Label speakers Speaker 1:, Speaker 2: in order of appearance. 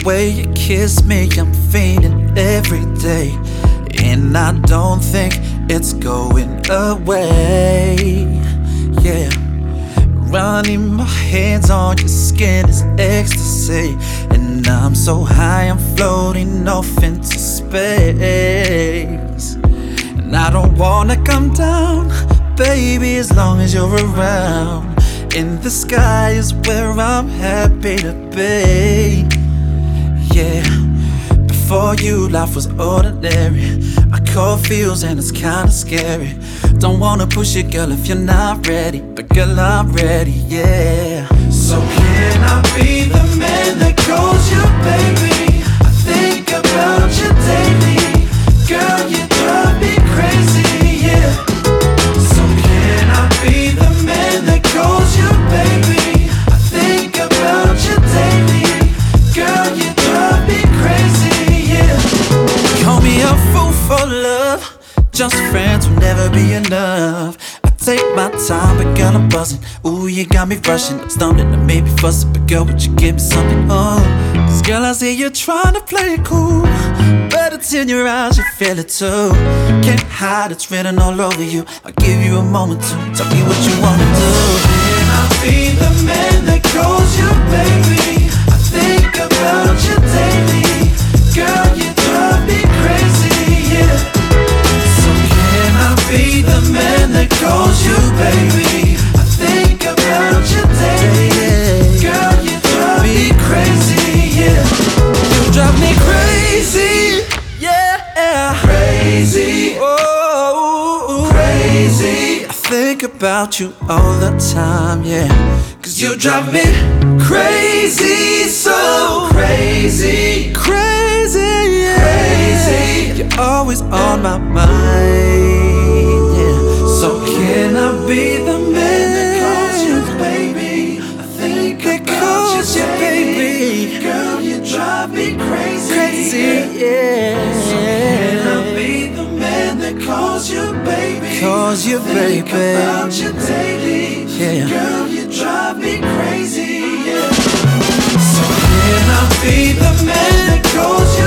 Speaker 1: way you kiss me, I'm feeling every day. And I don't think it's going away. Yeah, running my hands on your skin is ecstasy. And I'm so high, I'm floating off into space. And I don't wanna come down, baby, as long as you're around. In the sky is where I'm happy to be. Yeah, before you, life was ordinary. I caught feels and it's kinda scary. Don't wanna push it, girl, if you're not ready. But girl, I'm ready, yeah. So can I be the man that calls you baby? I think about you daily. Girl, you drive me crazy, yeah. So can I be the man that calls you baby? I think about you daily. Girl, you drive me crazy, yeah. Call me a fool for love, just friends will never be enough. I take my time, but girl, I'm buzzing. Ooh, you got me rushing, I'm stumbling, and maybe fussing. But girl, would you give me something? Oh, cause girl, I see you trying to play it cool, but it's in your eyes, you feel it too. Can't hide, it's written all over you. I'll give you a moment to tell me what you wanna do. Can I be the man that calls you baby? I think about you daily. Girl, you drive me crazy, yeah. So can I be the man that calls you baby? I think about you daily. Girl, you drive me crazy, yeah. You drive me crazy, yeah. Crazy, oh, crazy. I think about you all the time, yeah. Cause you drive me crazy, so crazy. Crazy, yeah. Crazy. You're always on my mind, yeah. So can I be the man that calls you baby? I think about you baby. Girl, you drive me crazy. Crazy, yeah. So can I be the man that calls you baby? Calls you baby. Think about you daily. Yeah. Girl, you drive me crazy, yeah. So can I be the man that calls you